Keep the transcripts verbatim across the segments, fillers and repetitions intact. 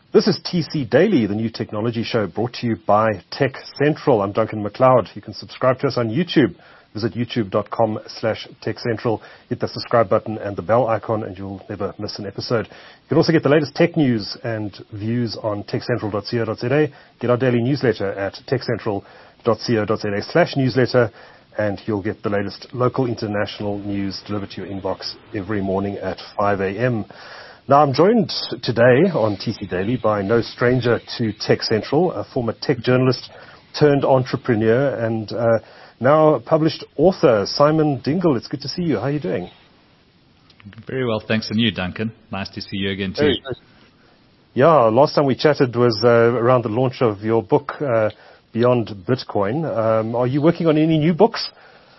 This is T C Daily, the new technology show brought to you by Tech Central. I'm Duncan McLeod. You can subscribe to us on YouTube. Visit youtube.com slash Tech Central. Hit the subscribe button and the bell icon and you'll never miss an episode. You can also get the latest tech news and views on tech central dot co dot za. Get our daily newsletter at tech central dot co dot za slash newsletter and you'll get the latest local international news delivered to your inbox every morning at five a.m. Now, I'm joined today on T C Daily by no stranger to Tech Central, a former tech journalist turned entrepreneur and uh, now published author, Simon Dingle. It's good to see you. How are you doing? Very well, thanks. And you, Duncan? Nice to see you again, too. Hey. Yeah, last time we chatted was uh, around the launch of your book, uh, Beyond Bitcoin. Um, are you working on any new books?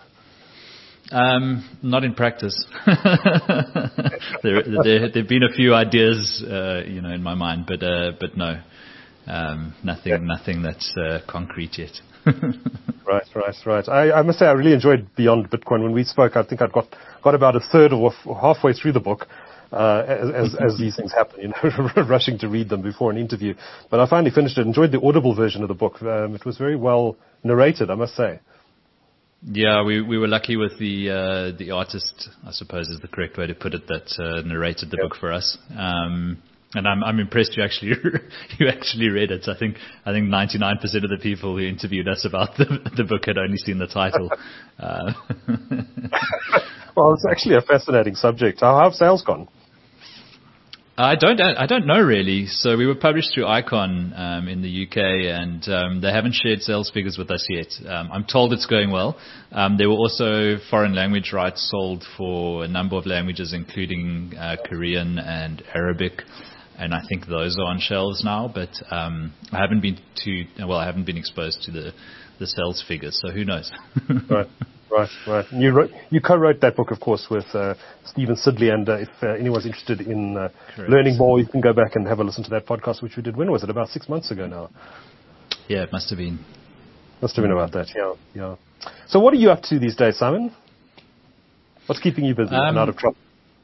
Um, not in practice. there, there, there've been a few ideas, uh, you know, in my mind, but uh, but no, um, nothing, yeah. nothing that's uh, concrete yet. Right, right, right. I, I must say I really enjoyed Beyond Bitcoin. When we spoke, I think I'd got got about a third or halfway through the book, uh, as as these things happen, you know, rushing to read them before an interview. But I finally finished it. Enjoyed the Audible version of the book. Um, it was very well narrated, I must say. Yeah, we we were lucky with the uh, the artist, I suppose is the correct way to put it, that uh, narrated the yep. book for us. Um, and I'm I'm impressed you actually you actually read it. I think I think ninety-nine percent of the people who interviewed us about the the book had only seen the title. Uh, well, it's actually a fascinating subject. How have sales gone? I don't I don't know really. So we were published through Icon um, in the U K, and um, they haven't shared sales figures with us yet. Um, I'm told it's going well. Um, there were also foreign language rights sold for a number of languages, including uh, Korean and Arabic, and I think those are on shelves now. But um, I haven't been to well, I haven't been exposed to the the sales figures, so who knows? Right. Right, right. You wrote, you co-wrote that book, of course, with uh, Stephen Sidley, and uh, if uh, anyone's interested in uh, learning more, you can go back and have a listen to that podcast, which we did. When was it? About six months ago now. Yeah, it must have been. Must have been about that. Yeah, yeah. So, what are you up to these days, Simon? What's keeping you busy um, and out of trouble?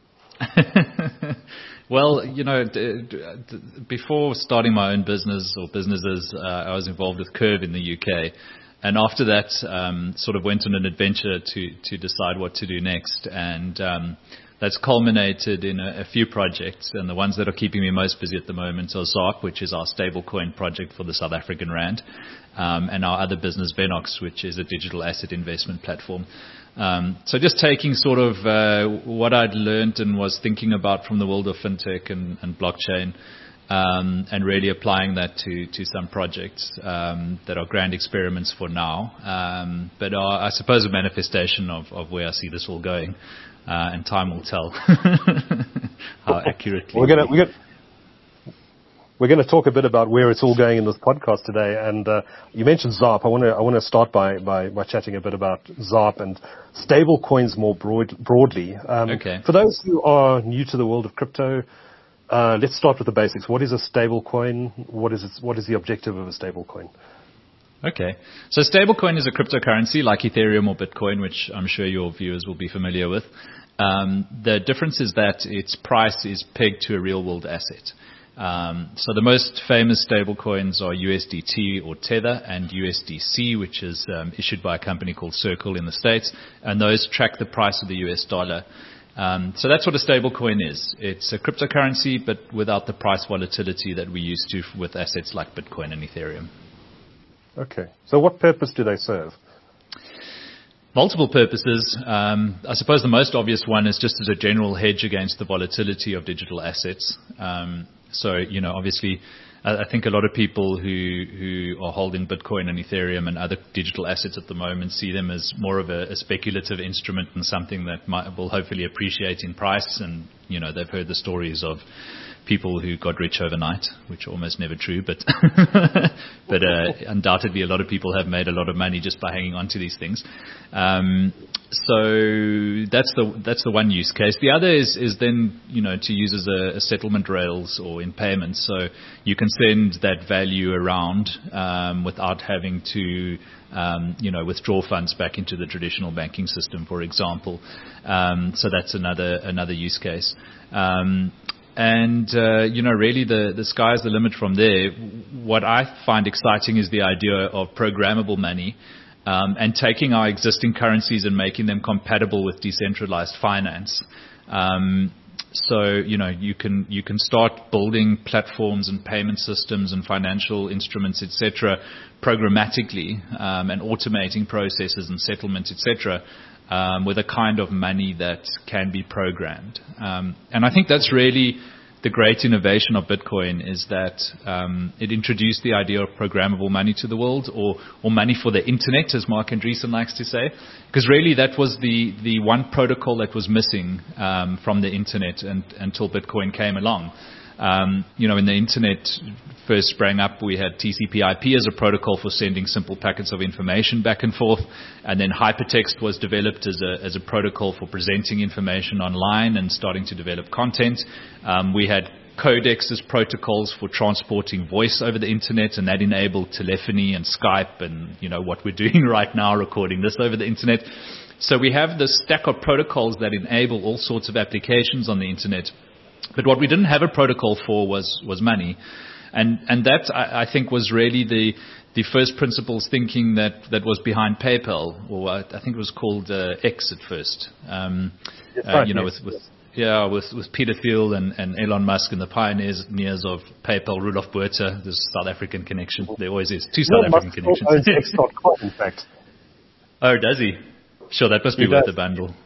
Well, you know, d- d- d- before starting my own business or businesses, uh, I was involved with Curve in the U K. And after that, um, sort of went on an adventure to, to decide what to do next. And um, that's culminated in a, a few projects. And the ones that are keeping me most busy at the moment are ZARP, which is our stablecoin project for the South African Rand, um, and our other business, Venox, which is a digital asset investment platform. Um, so just taking sort of uh, what I'd learned and was thinking about from the world of fintech and, and blockchain, Um, and really applying that to, to some projects um, that are grand experiments for now, um, but are, I suppose, a manifestation of, of where I see this all going, uh, and time will tell how accurately. We're going we're gonna, we're going to talk a bit about where it's all going in this podcast today, and uh, you mentioned ZARP. I want to I want to start by, by, by chatting a bit about ZARP and stable coins more broad, broadly. Um, okay. For those who are new to the world of crypto, Uh, let's start with the basics. What is a stable coin? What is its, what is the objective of a stable coin? Okay. So stablecoin is a cryptocurrency like Ethereum or Bitcoin, which I'm sure your viewers will be familiar with. Um, the difference is that its price is pegged to a real-world asset. Um, so the most famous stablecoins are U S D T or Tether and U S D C, which is um, issued by a company called Circle in the States, and those track the price of the U S dollar. Um, so that's what a stablecoin is. It's a cryptocurrency, but without the price volatility that we used to with assets like Bitcoin and Ethereum. Okay. So what purpose do they serve? Multiple purposes. Um, I suppose the most obvious one is just as a general hedge against the volatility of digital assets. Um, so, you know, obviously, I think a lot of people who, who are holding Bitcoin and Ethereum and other digital assets at the moment see them as more of a, a speculative instrument and something that might, will hopefully appreciate in price. And, you know, they've heard the stories of people who got rich overnight, which are almost never true, but but uh, undoubtedly a lot of people have made a lot of money just by hanging on to these things. Um, so that's the that's the one use case. The other is is then you know to use as a, a settlement rails or in payments, so you can send that value around um, without having to um, you know withdraw funds back into the traditional banking system, for example. Um, so that's another another use case. Um, and, uh, you know, really the, the sky's the limit from there. What I find exciting is the idea of programmable money, um, and taking our existing currencies and making them compatible with decentralized finance. Um, so, you know, you can, you can start building platforms and payment systems and financial instruments, et cetera, programmatically, um, and automating processes and settlements, et cetera, um, with a kind of money that can be programmed. Um, and I think that's really the great innovation of Bitcoin, is that um, it introduced the idea of programmable money to the world, or, or money for the internet, as Mark Andreessen likes to say, because really that was the, the one protocol that was missing um, from the internet and, until Bitcoin came along. Um, you know, when the internet first sprang up, we had T C P I P as a protocol for sending simple packets of information back and forth, and then hypertext was developed as a as a protocol for presenting information online and starting to develop content. Um, we had codecs as protocols for transporting voice over the internet, and that enabled telephony and Skype and, you know, what we're doing right now, recording this over the internet. So we have this stack of protocols that enable all sorts of applications on the internet. But what we didn't have a protocol for was, was money. And, and that, I, I think, was really the, the first principles thinking that, that was behind PayPal, or I, I think it was called uh, X at first. Um, uh, right, you know, yes, with, with, yeah, with, with Peter Thiel and, and Elon Musk and the pioneers of PayPal, Rudolf Botha, this South African connection. There always is two South Elon African Musk connections. Owns X dot com, in fact. Oh, does he? Sure, that must be he worth does. the bundle.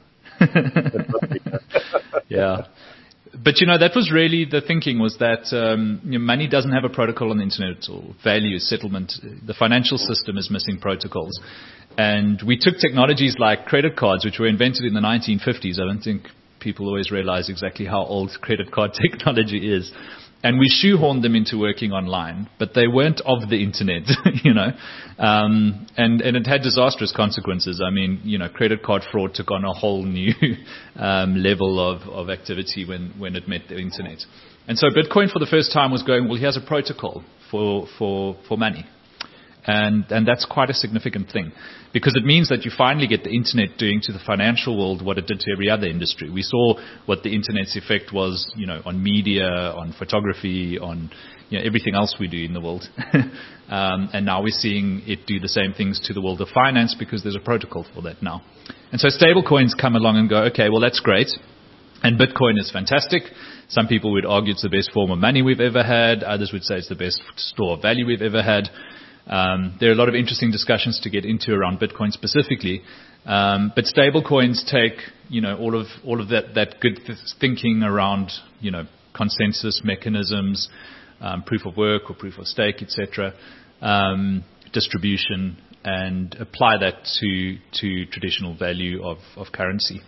Yeah. But, you know, that was really the thinking, was that um, you know, money doesn't have a protocol on the internet, or value, settlement. The financial system is missing protocols. And we took technologies like credit cards, which were invented in the nineteen fifties. I don't think people always realize exactly how old credit card technology is. And we shoehorned them into working online, but they weren't of the internet, you know, um, and, and it had disastrous consequences. I mean, you know, credit card fraud took on a whole new um, level of, of activity when, when it met the internet. And so Bitcoin for the first time was going, well, here's a protocol for, for, for money. And, and that's quite a significant thing, because it means that you finally get the internet doing to the financial world what it did to every other industry. We saw what the internet's effect was, you know, on media, on photography, on, you know, everything else we do in the world. um, and now we're seeing it do the same things to the world of finance, because there's a protocol for that now. And so stable coins come along and go, okay, well, that's great. And Bitcoin is fantastic. Some people would argue it's the best form of money we've ever had. Others would say it's the best store of value we've ever had. Um, there are a lot of interesting discussions to get into around Bitcoin specifically, um, but stable coins take, you know, all of all of that that good th- thinking around, you know, consensus mechanisms, um, proof of work or proof of stake, et cetera, um, distribution, and apply that to to traditional value of of currency.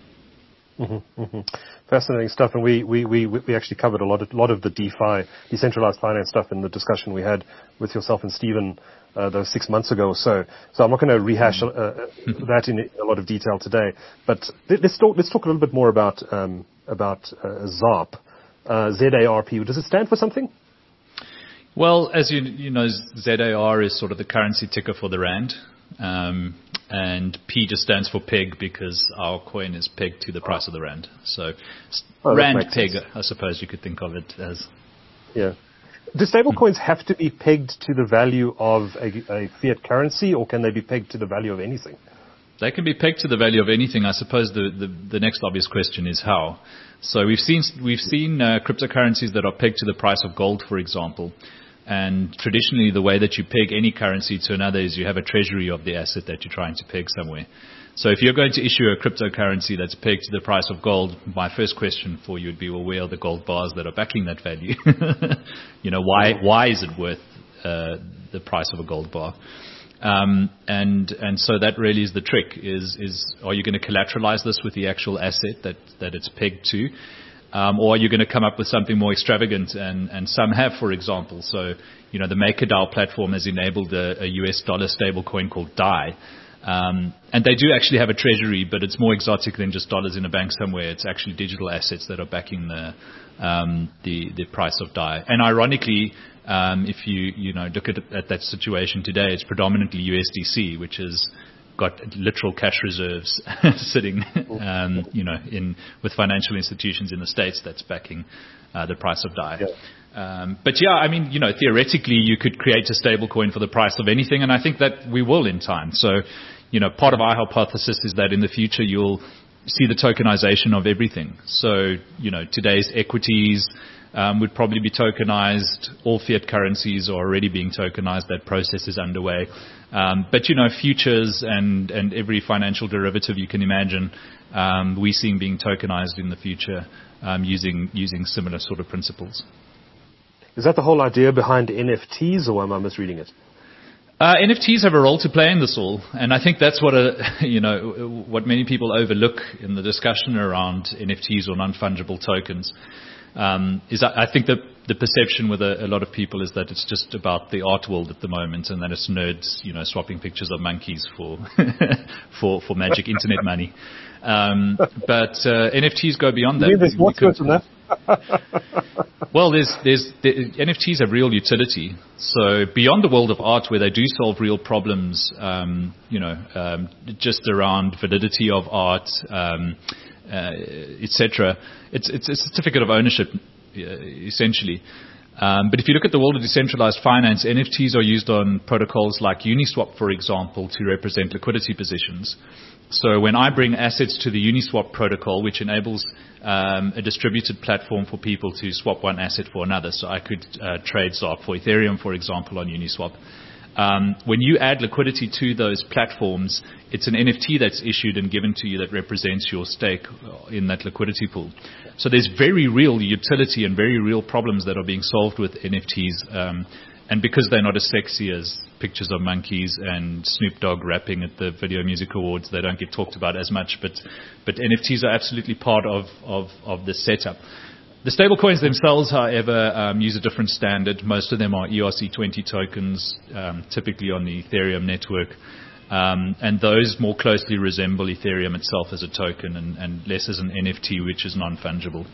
Mm-hmm, mm-hmm. Fascinating stuff, and we, we, we, we actually covered a lot of, lot of the DeFi, decentralized finance stuff in the discussion we had with yourself and Stephen uh, those six months ago or so. So I'm not going to rehash uh, that in a lot of detail today. But let's talk, let's talk a little bit more about um, about uh, ZARP, uh, Z A R P. Does it stand for something? Well, as you you know, Z A R is sort of the currency ticker for the rand. Um, and P just stands for peg, because our coin is pegged to the price of the rand. So oh, rand peg, sense. I suppose you could think of it as. Yeah. Do stable coins have to be pegged to the value of a, a fiat currency, or can they be pegged to the value of anything? They can be pegged to the value of anything. I suppose the, the, the next obvious question is how. So we've seen we've seen uh, cryptocurrencies that are pegged to the price of gold, for example. And traditionally, the way that you peg any currency to another is you have a treasury of the asset that you're trying to peg somewhere. So if you're going to issue a cryptocurrency that's pegged to the price of gold, my first question for you would be, well, where are the gold bars that are backing that value? you know, why why is it worth uh, the price of a gold bar? Um, and and so that really is the trick, is is are you going to collateralize this with the actual asset that, that it's pegged to? Um, or are you going to come up with something more extravagant? And, and some have, for example. So, you know, the MakerDAO platform has enabled a, a U S dollar stablecoin called D A I. Um, and they do actually have a treasury, but it's more exotic than just dollars in a bank somewhere. It's actually digital assets that are backing the um, the, the price of D A I. And ironically, um, if you you know look at, at that situation today, it's predominantly U S D C, which is got literal cash reserves sitting, um, you know, in with financial institutions in the States that's backing uh, the price of D A I. Yeah. Um, but yeah, I mean, you know, theoretically you could create a stable coin for the price of anything, and I think that we will in time. So, you know, part of our hypothesis is that in the future you'll see the tokenization of everything. So, you know, today's equities um, would probably be tokenized. All fiat currencies are already being tokenized. That process is underway. Um, but, you know, futures and, and every financial derivative you can imagine, um, we're seeing being tokenized in the future um, using using similar sort of principles. Is that the whole idea behind N F Ts, or am I misreading it? Uh, N F Ts have a role to play in this all, and I think that's what a, you know what many people overlook in the discussion around N F Ts or non-fungible tokens. Um, is I, I think that the perception with a, a lot of people is that it's just about the art world at the moment, and that it's nerds, you know, swapping pictures of monkeys for for for magic internet money. Um, but uh, N F Ts go beyond that. You mean there's more to it than that? Well, there's, there's, the N F Ts have real utility. So beyond the world of art, where they do solve real problems, um, you know, um, just around validity of art, um, uh, et cetera. It's, it's a certificate of ownership, uh, essentially. Um, but if you look at the world of decentralized finance, N F Ts are used on protocols like Uniswap, for example, to represent liquidity positions. So when I bring assets to the Uniswap protocol, which enables um, a distributed platform for people to swap one asset for another, so I could uh, trade Z A R P for Ethereum, for example, on Uniswap. Um, when you add liquidity to those platforms, it's an N F T that's issued and given to you that represents your stake in that liquidity pool. So there's very real utility and very real problems that are being solved with N F Ts. Um, and because they're not as sexy as pictures of monkeys and Snoop Dogg rapping at the Video Music Awards, they don't get talked about as much. But, but N F Ts are absolutely part of, of, of the setup. The stablecoins themselves, however, um, use a different standard. Most of them are E R C twenty tokens, um, typically on the Ethereum network. Um, and those more closely resemble Ethereum itself as a token and, and less as an N F T, which is non-fungible.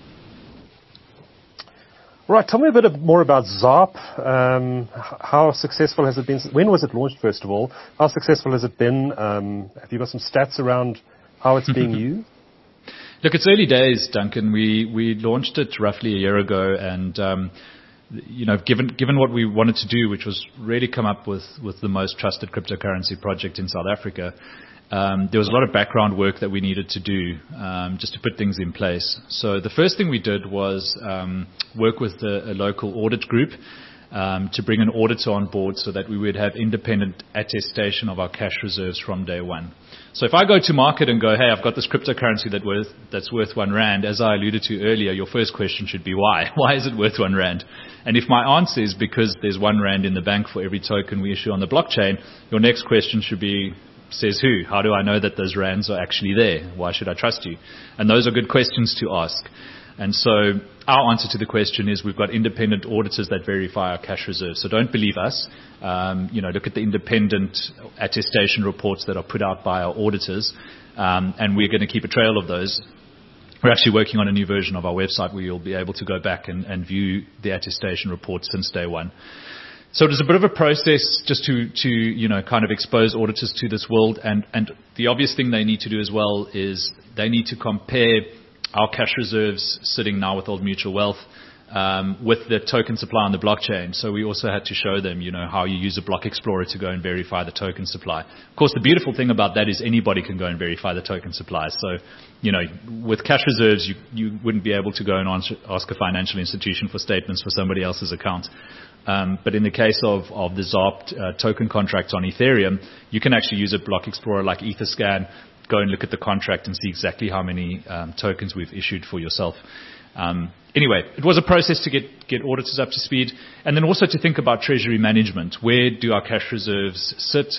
Right, tell me a bit more about Z A R P. Um, how successful has it been? When was it launched, first of all? How successful has it been? Um, have you got some stats around how it's being used? Look, it's early days, Duncan. We we launched it roughly a year ago, and um, you know, given given what we wanted to do, which was really come up with with the most trusted cryptocurrency project in South Africa, um, there was a lot of background work that we needed to do um, just to put things in place. So the first thing we did was um, work with a, a local audit group um, to bring an auditor on board, so that we would have independent attestation of our cash reserves from day one. So if I go to market and go, hey, I've got this cryptocurrency that worth, that's worth one rand, as I alluded to earlier, your first question should be why? Why is it worth one rand? And if my answer is because there's one rand in the bank for every token we issue on the blockchain, your next question should be, says who? How do I know that those rands are actually there? Why should I trust you? And those are good questions to ask. And so our answer to the question is we've got independent auditors that verify our cash reserves. So don't believe us. Um, you know, look at the independent attestation reports that are put out by our auditors, um, and we're going to keep a trail of those. We're actually working on a new version of our website where you'll be able to go back and, and view the attestation reports since day one. So it was a bit of a process just to, to you know, kind of expose auditors to this world. And, and the obvious thing they need to do as well is they need to compare our cash reserves sitting now with Old Mutual Wealth um, with the token supply on the blockchain. So we also had to show them, you know, how you use a block explorer to go and verify the token supply. Of course, the beautiful thing about that is anybody can go and verify the token supply. So, you know, with cash reserves, you, you wouldn't be able to go and answer, ask a financial institution for statements for somebody else's account. Um, but in the case of, of the Z A R P uh, token contracts on Ethereum, you can actually use a block explorer like Etherscan, go and look at the contract and see exactly how many um, tokens we've issued for yourself. Um, anyway, it was a process to get, get auditors up to speed, and then also to think about treasury management. Where do our cash reserves sit?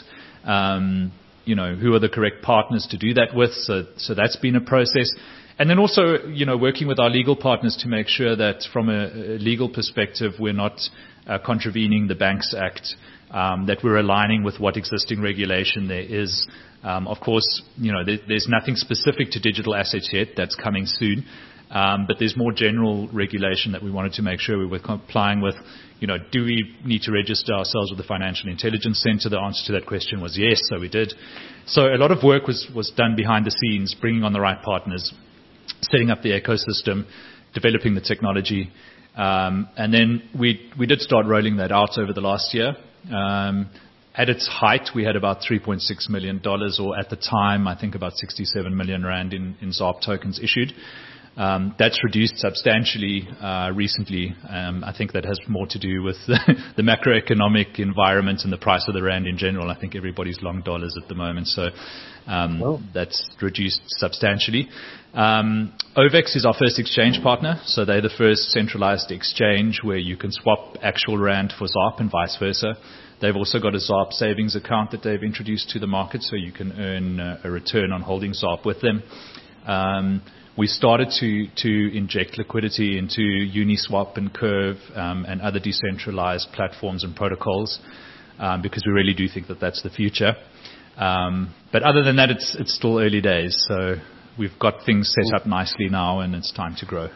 Um, you know, who are the correct partners to do that with? So, so that's been a process. And then also, you know, working with our legal partners to make sure that from a, a legal perspective, we're not uh, contravening the Banks Act, um, that we're aligning with what existing regulation there is. Um, of course, you know, there, there's nothing specific to digital assets yet. That's coming soon. Um, but there's more general regulation that we wanted to make sure we were complying with. You know, do we need to register ourselves with the Financial Intelligence Center? The answer to that question was yes, so we did. So a lot of work was, was done behind the scenes, bringing on the right partners, setting up the ecosystem, developing the technology. Um, and then we, we did start rolling that out over the last year. Um, at its height, we had about three point six million dollars, or at the time, I think about sixty-seven million rand in, in Z A R P tokens issued. Um, that's reduced substantially uh, recently. Um, I think that has more to do with the, the macroeconomic environment and the price of the rand in general. I think everybody's long dollars at the moment, so um, well. that's reduced substantially. Um, OVEX is our first exchange partner, so they're the first centralized exchange where you can swap actual rand for Z A R P and vice versa. They've also got a Z A R P savings account that they've introduced to the market, so you can earn uh, a return on holding Z A R P with them. Um, We started to, to inject liquidity into Uniswap and Curve um, and other decentralized platforms and protocols um, because we really do think that that's the future. Um, but other than that, it's, it's still early days. So we've got things set up nicely now, and it's time to grow.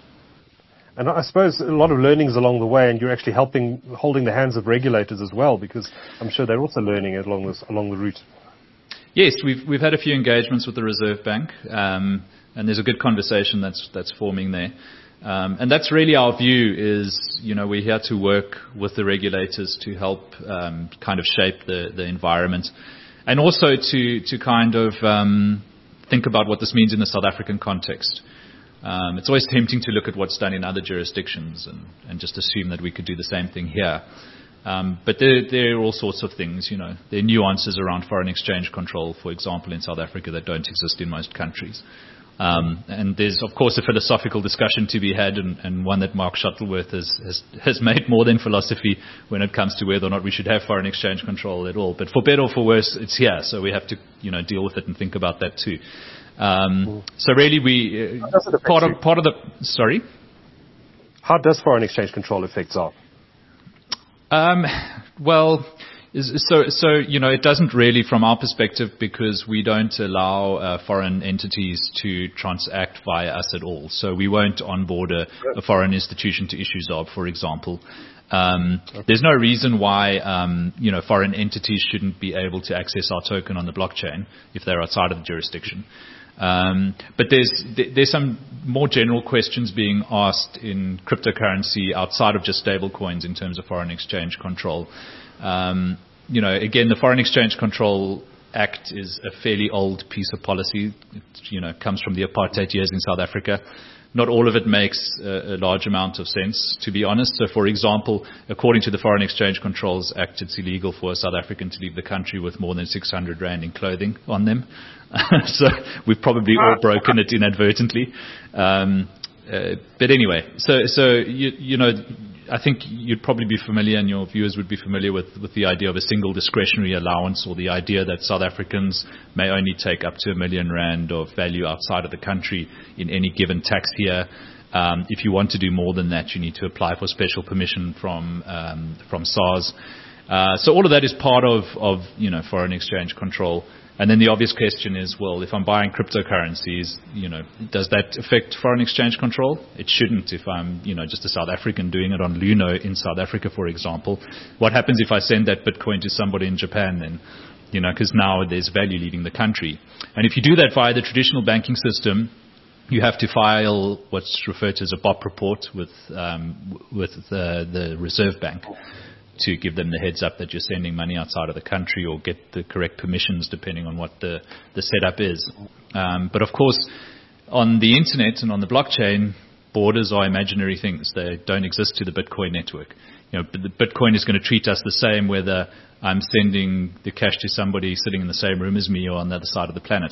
And I suppose a lot of learnings along the way, and you're actually helping, holding the hands of regulators as well, because I'm sure they're also learning along this, along the route. Yes, we've we've had a few engagements with the Reserve Bank, um, and there's a good conversation that's that's forming there. Um, and that's really our view is, you know, we're here to work with the regulators to help um, kind of shape the, the environment, and also to to kind of um, think about what this means in the South African context. Um, it's always tempting to look at what's done in other jurisdictions and, and just assume that we could do the same thing here. Um, but there, there are all sorts of things, you know. There are nuances around foreign exchange control, for example, in South Africa that don't exist in most countries. Um, and there's, of course, a philosophical discussion to be had, and, and one that Mark Shuttleworth has, has, has made more than philosophy when it comes to whether or not we should have foreign exchange control at all. But for better or for worse, it's here, so we have to, you know, deal with it and think about that too. Um, so really, we uh, part of part of the sorry. How does foreign exchange control affect Z A R P? Um, well, so, so, you know, it doesn't really from our perspective because we don't allow uh, foreign entities to transact via us at all. So we won't onboard a, a foreign institution to issue Z A R P, for example. Um, okay. There's no reason why, um, you know, foreign entities shouldn't be able to access our token on the blockchain if they're outside of the jurisdiction. Um, but there's there's some more general questions being asked in cryptocurrency outside of just stable coins in terms of foreign exchange control. Um, you know, again, the Foreign Exchange Control Act is a fairly old piece of policy. It, you know, comes from the apartheid years in South Africa. Not all of it makes a, a large amount of sense, to be honest. So, for example, according to the Foreign Exchange Controls Act, it's illegal for a South African to leave the country with more than six hundred rand in clothing on them. So we've probably all broken it inadvertently. Um, uh, but anyway, so so you, you know, I think you'd probably be familiar, and your viewers would be familiar with, with the idea of a single discretionary allowance, or the idea that South Africans may only take up to a million rand of value outside of the country in any given tax year. Um, if you want to do more than that, you need to apply for special permission from um, from SARS. Uh, so all of that is part of, of you know foreign exchange control. And then the obvious question is, well, if I'm buying cryptocurrencies, you know, does that affect foreign exchange control? It shouldn't if I'm, you know, just a South African doing it on Luno in South Africa, for example. What happens if I send that Bitcoin to somebody in Japan then? You know, because now there's value leaving the country. And if you do that via the traditional banking system, you have to file what's referred to as a B O P report with, um, with the, the Reserve Bank, to give them the heads up that you're sending money outside of the country, or get the correct permissions depending on what the, the setup is. Um, but of course, on the internet and on the blockchain, borders are imaginary things. They don't exist to the Bitcoin network. You know, the Bitcoin is going to treat us the same whether I'm sending the cash to somebody sitting in the same room as me or on the other side of the planet.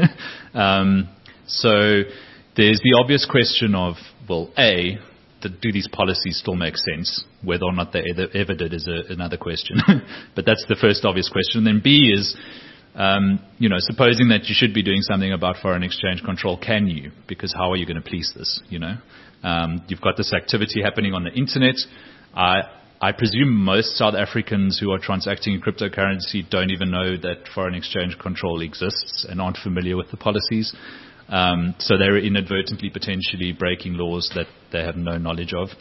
um, so there's the obvious question of, well, A, do these policies still make sense? Whether or not they ever, ever did is a, another question. But that's the first obvious question. And then B is, um, you know, supposing that you should be doing something about foreign exchange control, can you? Because how are you going to police this, you know? Um, you've got this activity happening on the internet. I, I presume most South Africans who are transacting in cryptocurrency don't even know that foreign exchange control exists and aren't familiar with the policies. Um, so they're inadvertently potentially breaking laws that they have no knowledge of.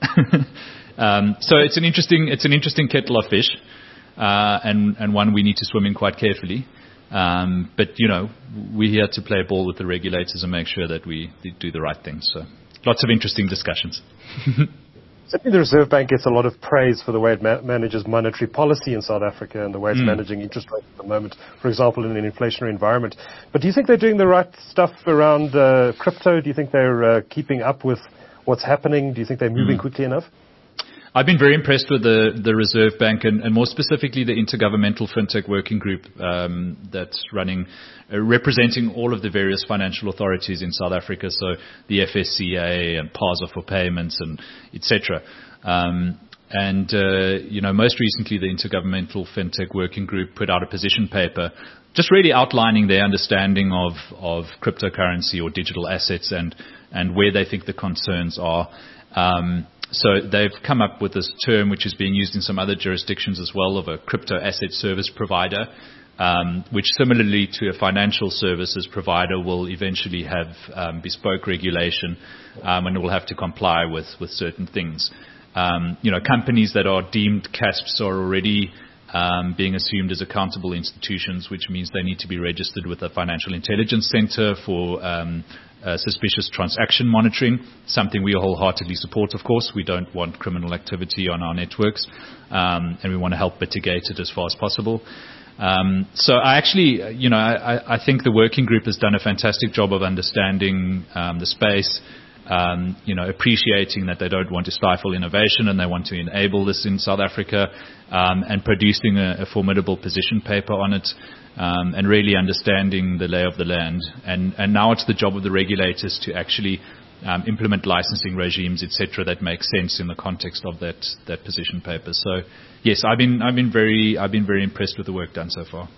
um, so it's an interesting, it's an interesting kettle of fish, uh, and, and one we need to swim in quite carefully. Um, but, you know, we're here to play ball with the regulators and make sure that we do the right thing. So lots of interesting discussions. Certainly the Reserve Bank gets a lot of praise for the way it ma- manages monetary policy in South Africa and the way it's mm. managing interest rates at the moment, for example, in an inflationary environment. But do you think they're doing the right stuff around uh, crypto? Do you think they're uh, keeping up with what's happening? Do you think they're moving mm. quickly enough? I've been very impressed with the, the Reserve Bank and, and more specifically the Intergovernmental FinTech Working Group um, that's running, uh, representing all of the various financial authorities in South Africa, so the F S C A and PASA for payments and et cetera. Um, and, uh, you know, most recently the Intergovernmental FinTech Working Group put out a position paper just really outlining their understanding of, of cryptocurrency or digital assets and, and where they think the concerns are. Um, So they've come up with this term, which is being used in some other jurisdictions as well, of a crypto asset service provider, um, which similarly to a financial services provider will eventually have um, bespoke regulation um, and will have to comply with, with certain things. Um, you know, companies that are deemed C A S Ps are already um, being assumed as accountable institutions, which means they need to be registered with the Financial Intelligence Center for um, Uh, suspicious transaction monitoring, something we wholeheartedly support, of course. We don't want criminal activity on our networks, um, and we want to help mitigate it as far as possible. Um, so I actually, you know, I, I think the working group has done a fantastic job of understanding um, the space, um, you know, appreciating that they don't want to stifle innovation and they want to enable this in South Africa, um, and producing a, a formidable position paper on it. Um, and really understanding the lay of the land. And, and now it's the job of the regulators to actually um, implement licensing regimes, et cetera, that make sense in the context of that, that position paper. So, yes, I've been, I've been very, I've been very impressed with the work done so far.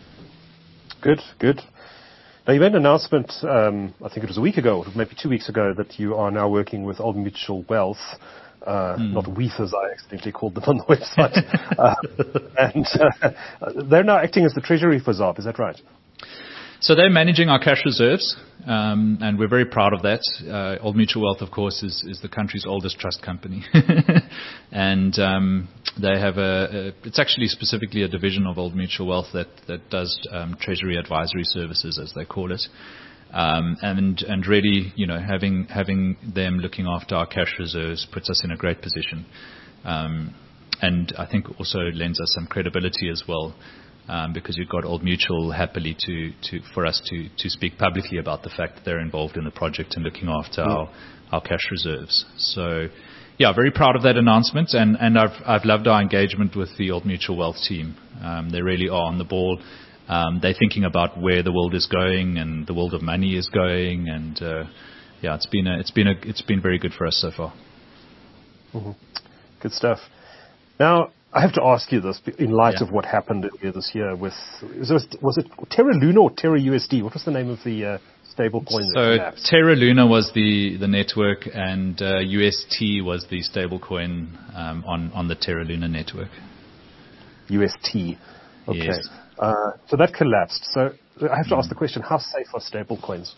Good, good. Now, you made an announcement, um, I think it was a week ago, or maybe two weeks ago, that you are now working with Old Mutual Wealth. Uh, mm. Not W E F, as I accidentally called them on the website. uh, and uh, they're now acting as the treasury for Z A R P, is that right? So they're managing our cash reserves, um, and we're very proud of that. Uh, Old Mutual Wealth, of course, is, is the country's oldest trust company. and um, they have a, a, it's actually specifically a division of Old Mutual Wealth that, that does um, treasury advisory services, as they call it. Um, and, and really, you know, having, having them looking after our cash reserves puts us in a great position. Um, and I think also lends us some credibility as well, um, because you've got Old Mutual happily to, to, for us to, to speak publicly about the fact that they're involved in the project and looking after mm. our, our cash reserves. So, yeah, very proud of that announcement. And, and I've, I've loved our engagement with the Old Mutual Wealth team. Um, they really are on the ball. Um, they're thinking about where the world is going and the world of money is going, and uh, yeah, it's been a, it's been a, it's been very good for us so far. Mm-hmm. Good stuff. Now, I have to ask you this in light yeah. of what happened earlier this year with was it, was it Terra Luna or Terra U S D? What was the name of the uh, stable coin? So Terra Luna was the, the network, and uh, U S T was the stable coin um, on on the Terra Luna network. U S T. Okay. Yes. Uh, so that collapsed. So I have to ask the question, how safe are stable coins?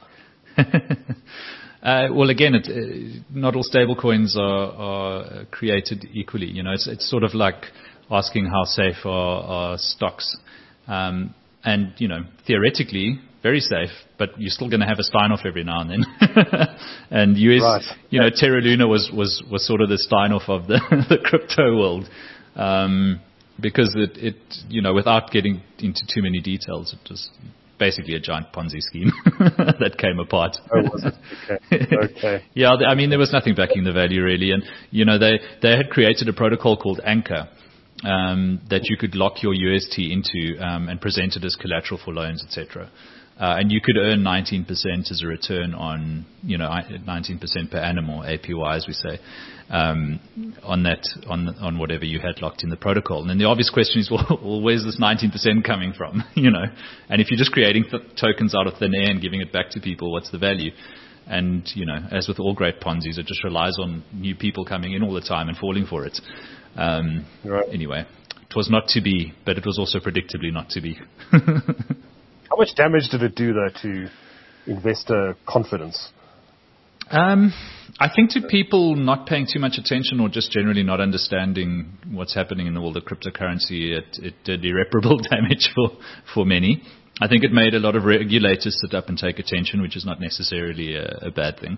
uh, well, again, it, uh, not all stable coins are, are created equally. You know, it's, it's sort of like asking how safe are, are stocks. Um, and, you know, theoretically, very safe, but you're still going to have a Steinhoff every now and then. and U S, right. you know, Terra Luna was, was, was sort of the Steinhoff of the, the crypto world. Um, Because it, it, you know, without getting into too many details, it was basically a giant Ponzi scheme that came apart. Oh, was it? Okay. okay. Yeah, I mean, there was nothing backing the value really, and you know, they they had created a protocol called Anchor um, that you could lock your U S T into um, and present it as collateral for loans, et cetera. Uh, and you could earn nineteen percent as a return on, you know, nineteen percent per annum, or A P Y as we say, um, on that, on on whatever you had locked in the protocol. And then the obvious question is, well, well where's this nineteen percent coming from? you know, and if you're just creating th- tokens out of thin air and giving it back to people, what's the value? And, you know, as with all great Ponzi's, it just relies on new people coming in all the time and falling for it. Um, right. Anyway, it was not to be, but it was also predictably not to be. How much damage did it do, though, to investor confidence? Um, I think to people not paying too much attention or just generally not understanding what's happening in the world of cryptocurrency, it, it did irreparable damage for, for many. I think it made a lot of regulators sit up and take attention, which is not necessarily a, a bad thing.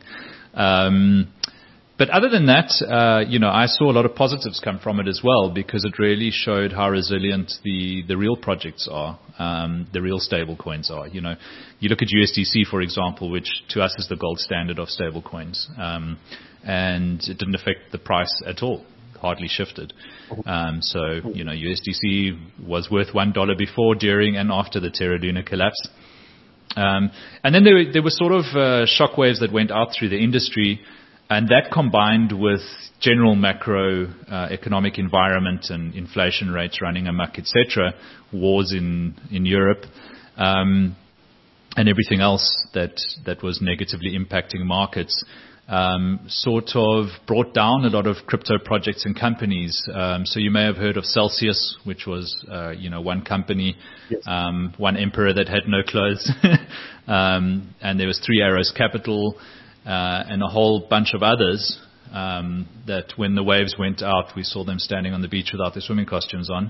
Um, but other than that, uh, you know, I saw a lot of positives come from it as well, because it really showed how resilient the, the real projects are, um, the real stable coins are. You know, you look at U S D C, for example, which to us is the gold standard of stable coins, um, and it didn't affect the price at all. Hardly shifted. Um, so, you know, U S D C was worth one dollar before, during, and after the Terra Luna collapse. Um, and then there were, there were sort of uh, shockwaves that went out through the industry, and that combined with general macro uh, economic environment and inflation rates running amok, et cetera, wars in in Europe, um, and everything else that that was negatively impacting markets. Um, sort of brought down a lot of crypto projects and companies. Um, so you may have heard of Celsius, which was, uh, you know, one company, yes. um, one emperor that had no clothes. um, and there was Three Arrows Capital, uh, and a whole bunch of others, um, that when the waves went out, we saw them standing on the beach without their swimming costumes on.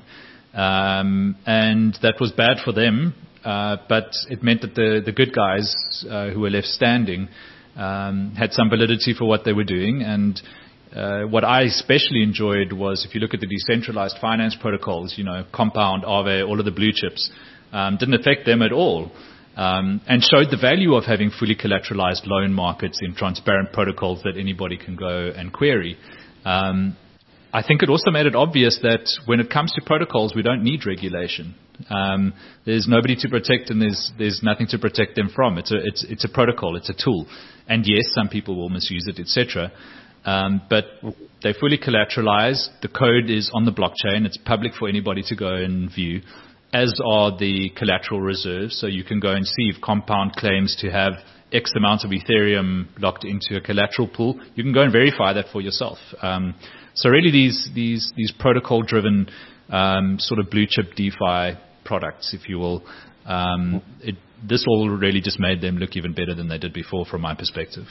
Um, and that was bad for them. Uh, but it meant that the, the good guys, uh, who were left standing, Um, had some validity for what they were doing. And uh, what I especially enjoyed was, if you look at the decentralized finance protocols, you know, Compound, Aave, all of the blue chips, um, didn't affect them at all, um, and showed the value of having fully collateralized loan markets in transparent protocols that anybody can go and query. Um, I think it also made it obvious that when it comes to protocols, we don't need regulation. Um, there's nobody to protect, and there's there's nothing to protect them from. It's a it's it's a protocol. It's a tool. And yes, some people will misuse it, et cetera. Um, but they're fully collateralized. The code is on the blockchain. It's public for anybody to go and view, as are the collateral reserves. So you can go and see if Compound claims to have X amount of Ethereum locked into a collateral pool. You can go and verify that for yourself. Um, so really, these these these protocol-driven um, sort of blue chip DeFi products, if you will, um, it, this all really just made them look even better than they did before, from my perspective.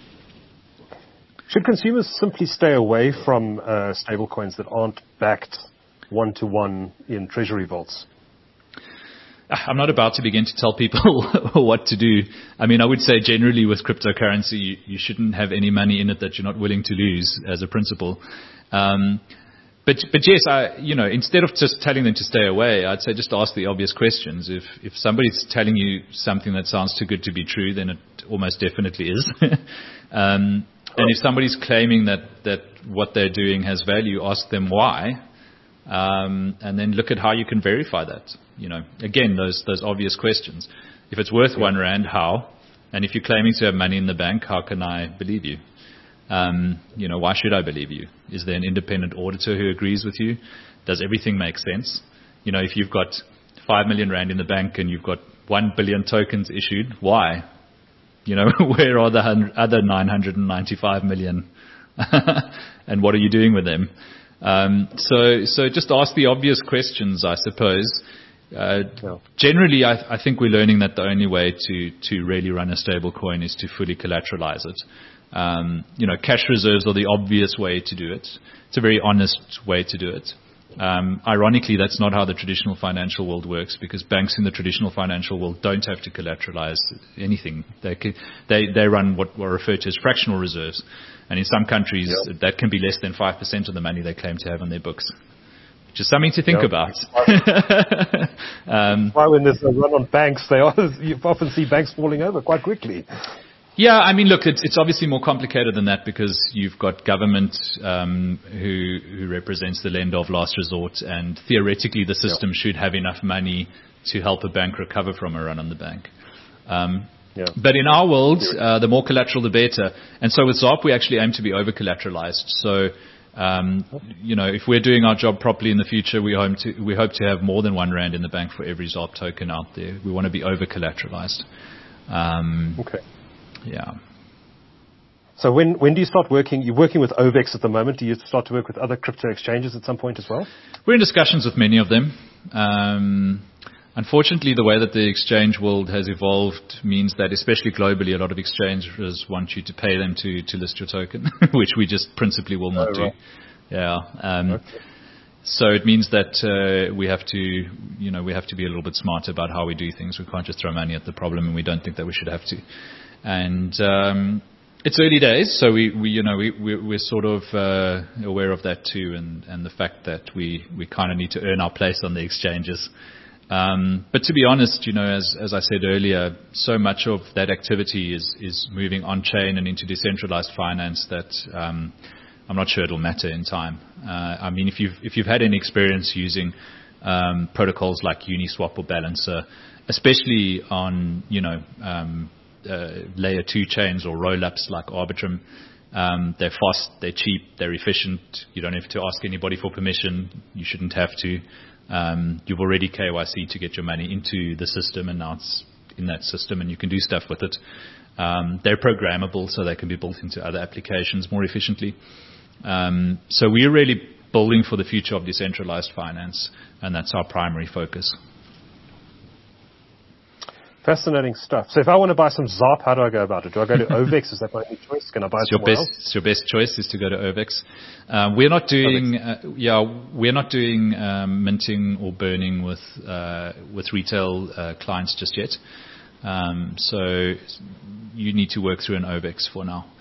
Should consumers simply stay away from uh, stablecoins that aren't backed one-to-one in treasury vaults? I'm not about to begin to tell people what to do. I mean, I would say generally with cryptocurrency, you, you shouldn't have any money in it that you're not willing to lose as a principle. Um, But, but yes, I, you know, instead of just telling them to stay away, I'd say just ask the obvious questions. If, if somebody's telling you something that sounds too good to be true, then it almost definitely is. um, and if somebody's claiming that, that what they're doing has value, ask them why. Um, and then look at how you can verify that. You know, again, those, those obvious questions. If it's worth one rand, how? And if you're claiming to have money in the bank, how can I believe you? Um, you know, why should I believe you? Is there an independent auditor who agrees with you? Does everything make sense? You know, if you've got five million rand in the bank and you've got one billion tokens issued, why? You know, where are the other nine hundred ninety-five million? And what are you doing with them? Um, so, so just ask the obvious questions, I suppose. Uh, yeah. Generally, I, I think we're learning that the only way to, to really run a stable coin is to fully collateralize it. Um, you know, cash reserves are the obvious way to do it. It's a very honest way to do it. Um, ironically, that's not how the traditional financial world works, because banks in the traditional financial world don't have to collateralize anything. They they, they run what are referred to as fractional reserves. And in some countries, yep. that can be less than five percent of the money they claim to have on their books, which is something to think yep. about. um, Why when there's a run on banks, they always, you often see banks falling over quite quickly. Yeah, I mean, look, it's, it's obviously more complicated than that, because you've got government um, who, who represents the lender of last resort, and theoretically the system yeah. should have enough money to help a bank recover from a run on the bank. Um, yeah. But in our world, uh, the more collateral, the better. And so with Z A R P, we actually aim to be over-collateralized. So, um, you know, if we're doing our job properly in the future, we hope to, we hope to have more than one rand in the bank for every Z A R P token out there. We want to be over-collateralized. Um, okay. Yeah. So when when do you start working? You're working with O V E X at the moment. Do you start to work with other crypto exchanges at some point as well? We're in discussions with many of them. Um, Unfortunately, the way that the exchange world has evolved means that, especially globally, a lot of exchanges want you to pay them to, to list your token, which we just principally will not oh, right. do. Yeah. Um, okay. So it means that uh, we have to, you know, we have to be a little bit smarter about how we do things. We can't just throw money at the problem, and we don't think that we should have to. And um, it's early days, so we, we you know, we, we, we're sort of uh, aware of that too, and, and the fact that we, we kind of need to earn our place on the exchanges. Um, but to be honest, you know, as, as I said earlier, so much of that activity is, is moving on-chain and into decentralized finance that um, I'm not sure it'll matter in time. Uh, I mean, if you've, if you've had any experience using um, protocols like Uniswap or Balancer, especially on, you know, um, uh, layer two chains or roll-ups like Arbitrum, um, they're fast, they're cheap, they're efficient. You don't have to ask anybody for permission. You shouldn't have to. Um, you've already K Y C to get your money into the system, and now it's in that system, and you can do stuff with it. Um, they're programmable, so they can be built into other applications more efficiently. Um, so we're really building for the future of decentralized finance, and that's our primary focus. Fascinating stuff. So if I want to buy some Z A R P, how do I go about it? Do I go to OVEX? Is that my only choice? Can I buy it it's your somewhere best, else? It's your best choice is to go to OVEX. Um, we're not doing, uh, yeah, we're not doing um, minting or burning with uh, with retail uh, clients just yet. Um, so you need to work through an OVEX for now.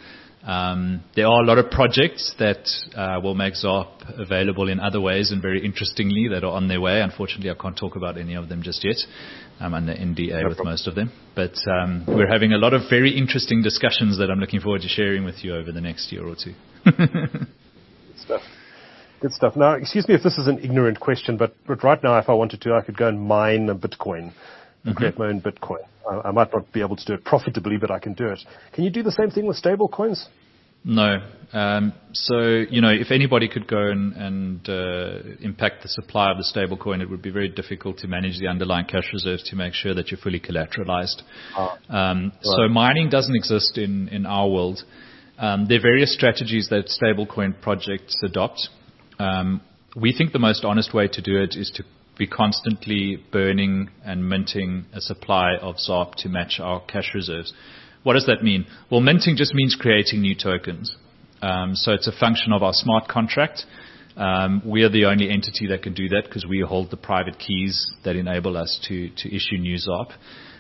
Um, there are a lot of projects that uh, will make Z A R P available in other ways, and very interestingly, that are on their way. Unfortunately, I can't talk about any of them just yet. I'm under N D A No with problem. most of them. But um, we're having a lot of very interesting discussions that I'm looking forward to sharing with you over the next year or two. Good stuff. Good stuff. Now, excuse me if this is an ignorant question, but, but right now, if I wanted to, I could go and mine a Bitcoin and mm-hmm. create my own Bitcoin. I, I might not be able to do it profitably, but I can do it. Can you do the same thing with stable coins? No. Um, so, you know, if anybody could go and, and uh, impact the supply of the stable coin, it would be very difficult to manage the underlying cash reserves to make sure that you're fully collateralized. Ah, um, right. So mining doesn't exist in, in our world. Um, there are various strategies that stablecoin projects adopt. Um, we think the most honest way to do it is to be constantly burning and minting a supply of Z A R P to match our cash reserves. What does that mean? Well, minting just means creating new tokens. Um, so it's a function of our smart contract. Um, we are the only entity that can do that because we hold the private keys that enable us to, to issue new Z A R P.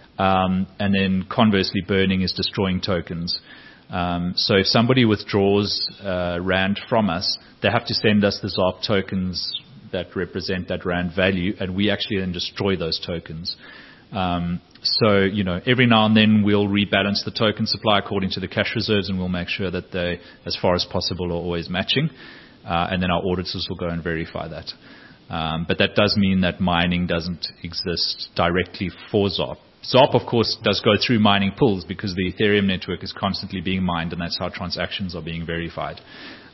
Um, and then conversely, burning is destroying tokens. Um, so if somebody withdraws uh, Rand from us, they have to send us the Z A R P tokens that represent that Rand value, and we actually then destroy those tokens. Um, so, you know, every now and then we'll rebalance the token supply according to the cash reserves, and we'll make sure that they, as far as possible, are always matching. Uh, and then our auditors will go and verify that. Um, but that does mean that mining doesn't exist directly for Z A R P. Z A R P, of course, does go through mining pools because the Ethereum network is constantly being mined, and that's how transactions are being verified.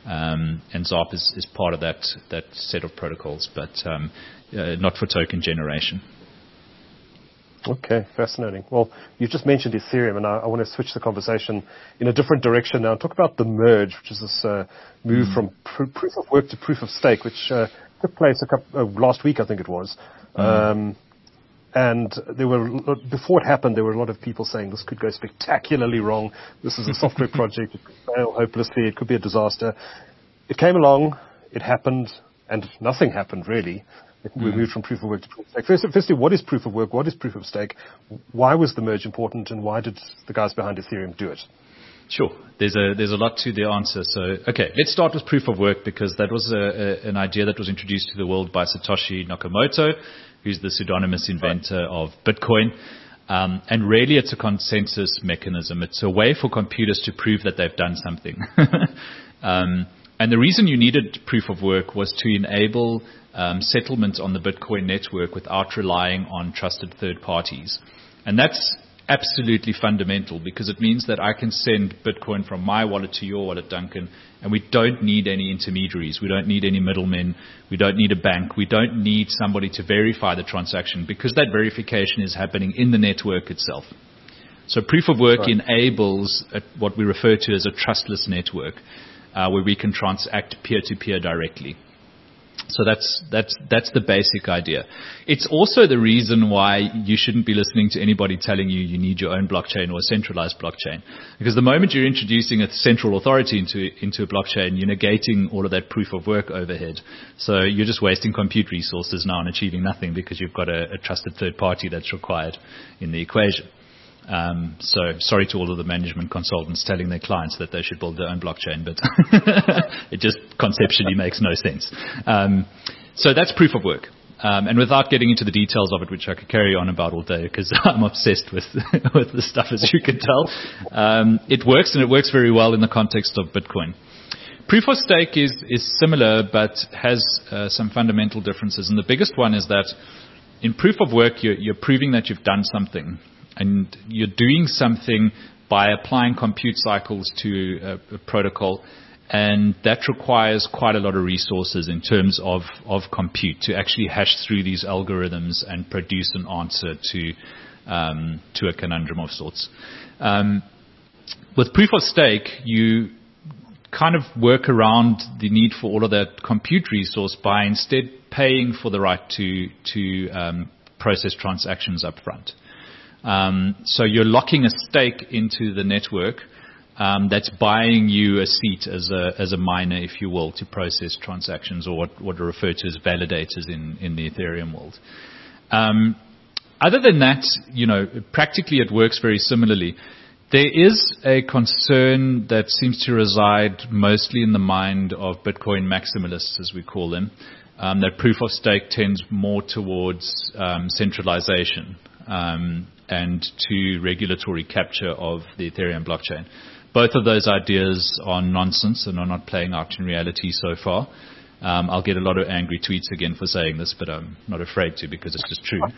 Um, and Z A R P is, is part of that, that set of protocols, but um, uh, not for token generation. Okay, fascinating. Well, you just mentioned Ethereum, and I, I want to switch the conversation in a different direction now and talk about the merge, which is this uh, move mm. from pr- proof of work to proof of stake, which uh, took place a couple, uh, last week, I think it was. Mm. Um, and there were, before it happened, there were a lot of people saying this could go spectacularly wrong. This is a software project. It could fail hopelessly. It could be a disaster. It came along. It happened, and nothing happened really. We mm. moved from proof of work to proof of stake. First, firstly, what is proof of work? What is proof of stake? Why was the merge important, and why did the guys behind Ethereum do it? Sure. There's a there's a lot to the answer. So, okay, let's start with proof of work, because that was a, a, an idea that was introduced to the world by Satoshi Nakamoto, who's the pseudonymous inventor of Bitcoin. Um, and really, it's a consensus mechanism. It's a way for computers to prove that they've done something. um, and the reason you needed proof of work was to enable um, settlement on the Bitcoin network without relying on trusted third parties. And that's absolutely fundamental, because it means that I can send Bitcoin from my wallet to your wallet, Duncan, and we don't need any intermediaries. We don't need any middlemen. We don't need a bank. We don't need somebody to verify the transaction, because that verification is happening in the network itself. So proof of work right. enables a, what we refer to as a trustless network, uh, where we can transact peer-to-peer directly. So that's, that's, that's the basic idea. It's also the reason why you shouldn't be listening to anybody telling you you need your own blockchain or a centralized blockchain. Because the moment you're introducing a central authority into, into a blockchain, you're negating all of that proof of work overhead. So you're just wasting compute resources now and achieving nothing because you've got a, a trusted third party that's required in the equation. Um, so sorry to all of the management consultants telling their clients that they should build their own blockchain, but it just conceptually makes no sense. Um, so that's proof of work. Um, and without getting into the details of it, which I could carry on about all day because I'm obsessed with with the stuff, as you can tell, um, it works, and it works very well in the context of Bitcoin. Proof of stake is, is similar, but has uh, some fundamental differences. And the biggest one is that in proof of work, you're, you're proving that you've done something. And you're doing something by applying compute cycles to a, a protocol, and that requires quite a lot of resources in terms of, of compute to actually hash through these algorithms and produce an answer to um, to a conundrum of sorts. Um, with proof of stake, you kind of work around the need for all of that compute resource by instead paying for the right to to um, process transactions up front. Um, so you're locking a stake into the network um, that's buying you a seat as a as a miner, if you will, to process transactions, or what, what are referred to as validators in, in the Ethereum world. Um, other than that, you know, practically it works very similarly. There is a concern that seems to reside mostly in the mind of Bitcoin maximalists, as we call them, um, that proof of stake tends more towards um, centralization. Um, and to regulatory capture of the Ethereum blockchain. Both of those ideas are nonsense and are not playing out in reality so far. Um, I'll get a lot of angry tweets again for saying this, but I'm not afraid to because it's just true.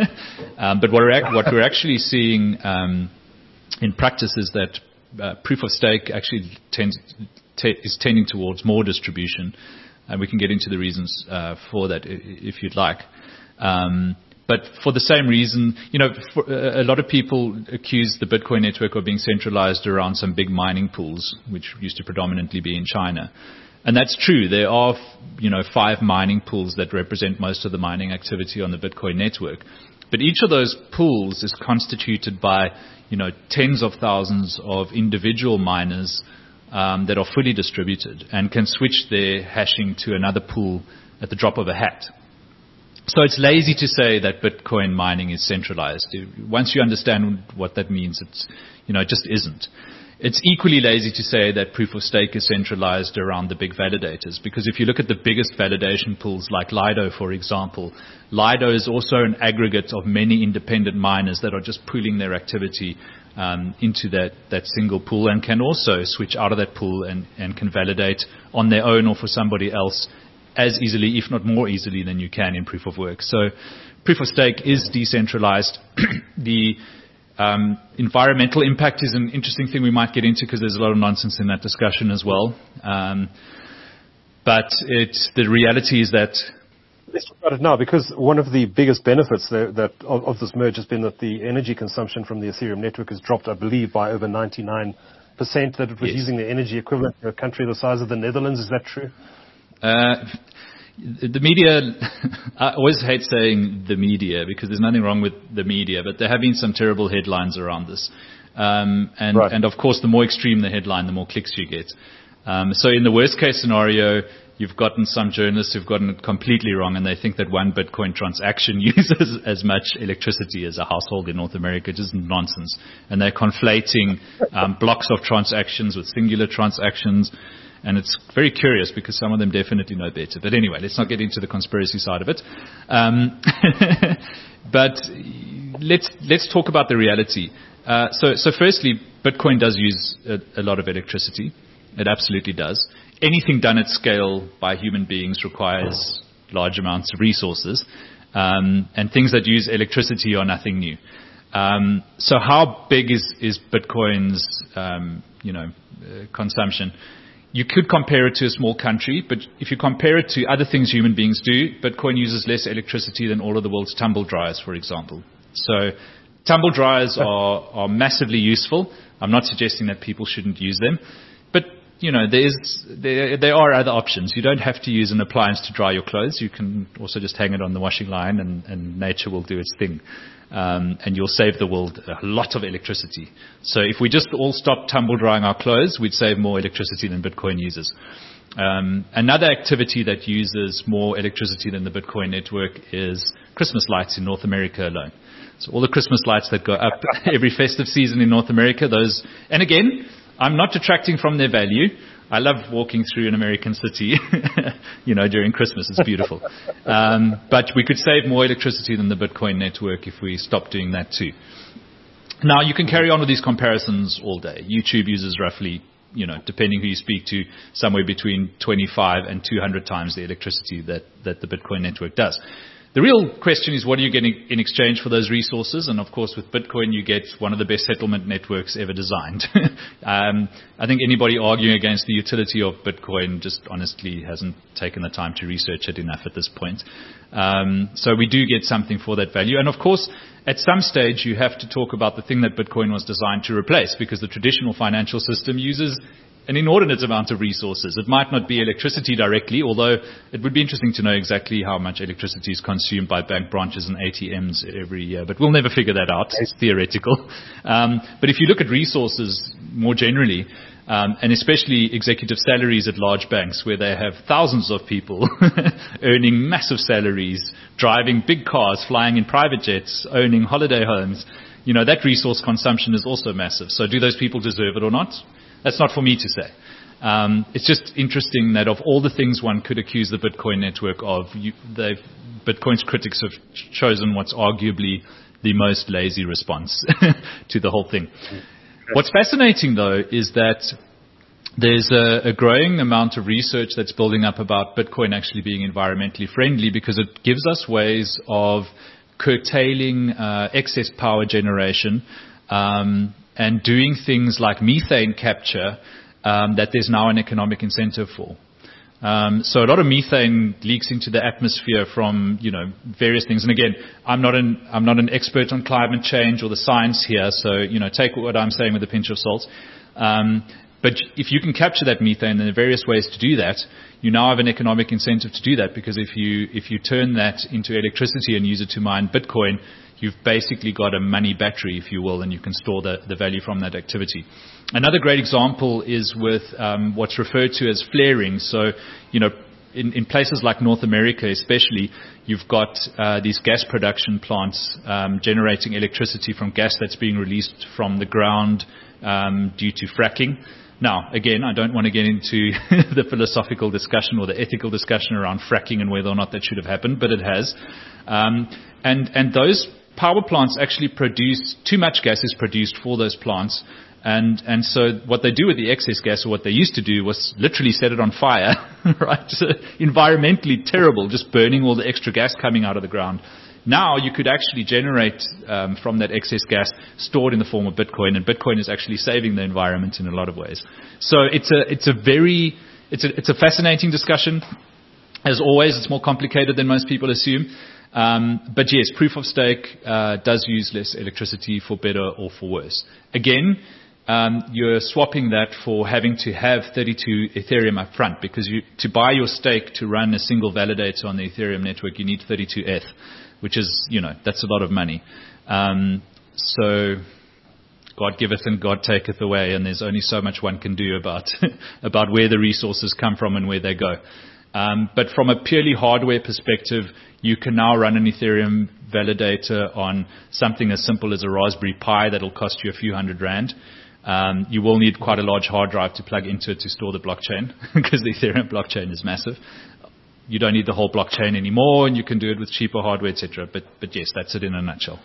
um, but what we're, what we're actually seeing um, in practice is that uh, proof of stake actually tends, t- is tending towards more distribution, and we can get into the reasons uh, for that if you'd like. Um, But for the same reason, you know, for, uh, a lot of people accuse the Bitcoin network of being centralized around some big mining pools, which used to predominantly be in China. And that's true. There are, you know, five mining pools that represent most of the mining activity on the Bitcoin network. But each of those pools is constituted by, you know, tens of thousands of individual miners um, that are fully distributed and can switch their hashing to another pool at the drop of a hat. So it's lazy to say that Bitcoin mining is centralized. Once you understand what that means, it's, you know, it just isn't. It's equally lazy to say that proof of stake is centralized around the big validators, because if you look at the biggest validation pools like Lido, for example, Lido is also an aggregate of many independent miners that are just pooling their activity um, into that, that single pool, and can also switch out of that pool and, and can validate on their own or for somebody else as easily, if not more easily, than you can in proof of work. So proof of stake is decentralized. The um, environmental impact is an interesting thing we might get into because there's a lot of nonsense in that discussion as well. Um, but it, the reality is that... Let's talk about it now, because one of the biggest benefits that, that of, of this merge has been that the energy consumption from the Ethereum network has dropped, I believe, by over ninety-nine percent, that it was yes. using the energy equivalent to a country the size of the Netherlands. Is that true? Uh, the media, I always hate saying the media because there's nothing wrong with the media, but there have been some terrible headlines around this. Um, and, right. and of course, the more extreme the headline, the more clicks you get. Um, so in the worst case scenario, you've gotten some journalists who've gotten it completely wrong, and they think that one Bitcoin transaction uses as much electricity as a household in North America. Just nonsense. And they're conflating um, blocks of transactions with singular transactions. And it's very curious because some of them definitely know better. But anyway, let's not get into the conspiracy side of it. Um, but let's let's talk about the reality. Uh, so, so firstly, Bitcoin does use a, a lot of electricity. It absolutely does. Anything done at scale by human beings requires large amounts of resources. Um, and things that use electricity are nothing new. Um, so how big is, is Bitcoin's um, you know, uh, consumption? You could compare it to a small country, but if you compare it to other things human beings do, Bitcoin uses less electricity than all of the world's tumble dryers, for example. So tumble dryers are, are massively useful. I'm not suggesting that people shouldn't use them, but you know, there is there there are other options. You don't have to use an appliance to dry your clothes. You can also just hang it on the washing line, and, and nature will do its thing, um, and you'll save the world a lot of electricity. So if we just all stopped tumble drying our clothes, we'd save more electricity than Bitcoin uses. Um, another activity that uses more electricity than the Bitcoin network is Christmas lights in North America alone. So all the Christmas lights that go up every festive season in North America, those, and again, I'm not detracting from their value. I love walking through an American city, you know, during Christmas. It's beautiful. Um, but we could save more electricity than the Bitcoin network if we stopped doing that too. Now, you can carry on with these comparisons all day. YouTube uses roughly, you know, depending who you speak to, somewhere between twenty-five and two hundred times the electricity that, that the Bitcoin network does. The real question is, what are you getting in exchange for those resources? And of course, with Bitcoin, you get one of the best settlement networks ever designed. um, I think anybody arguing against the utility of Bitcoin just honestly hasn't taken the time to research it enough at this point. Um, so we do get something for that value. And of course, at some stage, you have to talk about the thing that Bitcoin was designed to replace, because the traditional financial system uses an inordinate amount of resources. It might not be electricity directly, although it would be interesting to know exactly how much electricity is consumed by bank branches and A T Ms every year. But we'll never figure that out. It's theoretical. Um, but if you look at resources more generally, um, and especially executive salaries at large banks, where they have thousands of people earning massive salaries, driving big cars, flying in private jets, owning holiday homes, you know, that resource consumption is also massive. So do those people deserve it or not? That's not for me to say. Um, it's just interesting that of all the things one could accuse the Bitcoin network of, you, Bitcoin's critics have chosen what's arguably the most lazy response to the whole thing. What's fascinating, though, is that there's a, a growing amount of research that's building up about Bitcoin actually being environmentally friendly, because it gives us ways of curtailing uh, excess power generation, um, and doing things like methane capture um, that there's now an economic incentive for. Um, so a lot of methane leaks into the atmosphere from, you know, various things. And again, I'm not an I'm not an expert on climate change or the science here, so, you know, take what I'm saying with a pinch of salt. Um, but if you can capture that methane, there are various ways to do that. You now have an economic incentive to do that, because if you if you turn that into electricity and use it to mine Bitcoin, you've basically got a money battery, if you will, and you can store the, the value from that activity. Another great example is with um, what's referred to as flaring. So, you know, in, in places like North America especially, you've got uh, these gas production plants um, generating electricity from gas that's being released from the ground um, due to fracking. Now, again, I don't want to get into the philosophical discussion or the ethical discussion around fracking and whether or not that should have happened, but it has. Um, and, and those power plants actually produce, too much gas is produced for those plants. And, and so what they do with the excess gas, or what they used to do, was literally set it on fire, right? So environmentally terrible, just burning all the extra gas coming out of the ground. Now you could actually generate um, from that excess gas stored in the form of Bitcoin, and Bitcoin is actually saving the environment in a lot of ways. So it's a it's a very it's a it's a fascinating discussion. As always, it's more complicated than most people assume. Um, but yes, proof of stake uh, does use less electricity, for better or for worse. Again, um, you're swapping that for having to have thirty-two Ethereum up front, because you, to buy your stake to run a single validator on the Ethereum network, you need thirty-two E T H, which is, you know, that's a lot of money. Um, so God giveth and God taketh away, and there's only so much one can do about about where the resources come from and where they go. Um, but from a purely hardware perspective, you can now run an Ethereum validator on something as simple as a Raspberry Pi that'll cost you a few hundred rand. Um, you will need quite a large hard drive to plug into it to store the blockchain, because the Ethereum blockchain is massive. You don't need the whole blockchain anymore, and you can do it with cheaper hardware, et cetera. But, but yes, that's it in a nutshell.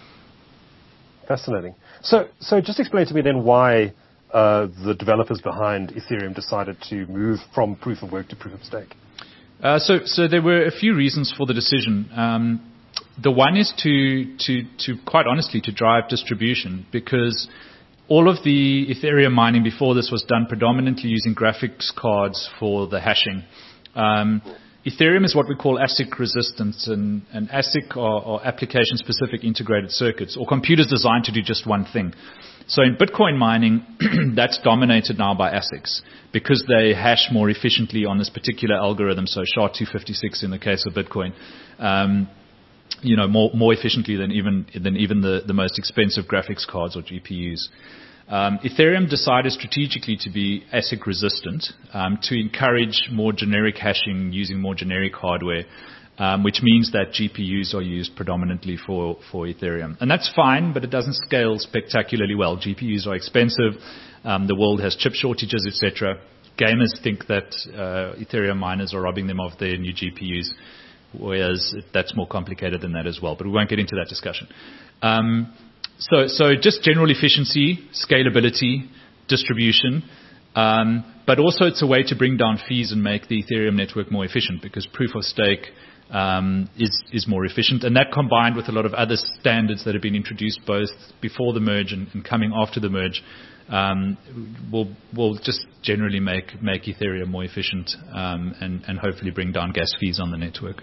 Fascinating. So, so just explain to me then why uh, the developers behind Ethereum decided to move from proof of work to proof of stake. Uh, so, so there were a few reasons for the decision. Um, the one is to, to, to quite honestly, to drive distribution, because all of the Ethereum mining before this was done predominantly using graphics cards for the hashing. Um, Ethereum is what we call ASIC resistance, and, and ASIC are, are application-specific integrated circuits, or computers designed to do just one thing. So in Bitcoin mining, that's dominated now by ASICs because they hash more efficiently on this particular algorithm. So S H A two fifty-six in the case of Bitcoin, um, you know, more more efficiently than even than even the, the most expensive graphics cards or G P Us. Um, Ethereum decided strategically to be ASIC resistant, um, to encourage more generic hashing using more generic hardware. Um, which means that G P Us are used predominantly for, for Ethereum. And that's fine, but it doesn't scale spectacularly well. G P Us are expensive. Um, the world has chip shortages, et cetera. Gamers think that uh, Ethereum miners are robbing them of their new G P Us, whereas that's more complicated than that as well. But we won't get into that discussion. Um, so, so just general efficiency, scalability, distribution. Um, but also it's a way to bring down fees and make the Ethereum network more efficient because proof of stake Um, is, is more efficient. And that combined with a lot of other standards that have been introduced both before the merge and, and coming after the merge um, will, will just generally make, make Ethereum more efficient um, and, and hopefully bring down gas fees on the network.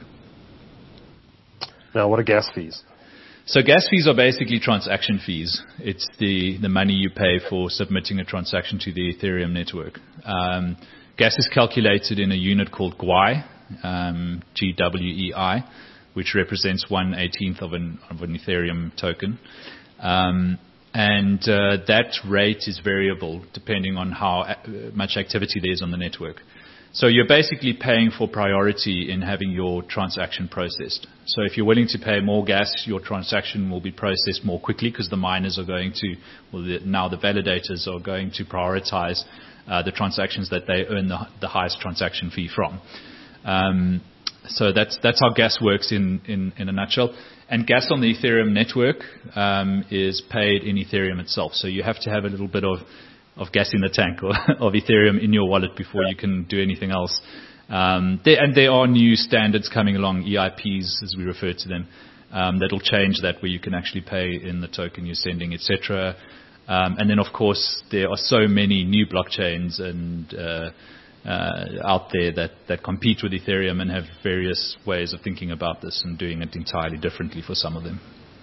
Now, what are gas fees? So gas fees are basically transaction fees. It's the, the money you pay for submitting a transaction to the Ethereum network. Um, gas is calculated in a unit called G W E I. Um, G W E I, which represents one eighteenth of an, of an Ethereum token. Um, and uh, that rate is variable depending on how a- much activity there is on the network. So you're basically paying for priority in having your transaction processed. So if you're willing to pay more gas, your transaction will be processed more quickly because the miners are going to, well, the, now the validators are going to prioritize uh, the transactions that they earn the, the highest transaction fee from. Um, so that's that's how gas works in, in, in a nutshell. And gas on the Ethereum network um, is paid in Ethereum itself. So you have to have a little bit of, of gas in the tank or of Ethereum in your wallet before you can do anything else. Um, there, and there are new standards coming along, E I Ps as we refer to them, um, that will change that where you can actually pay in the token you're sending, et cetera. Um, and then, of course, there are so many new blockchains and uh, Uh, out there that, that compete with Ethereum and have various ways of thinking about this and doing it entirely differently for some of them.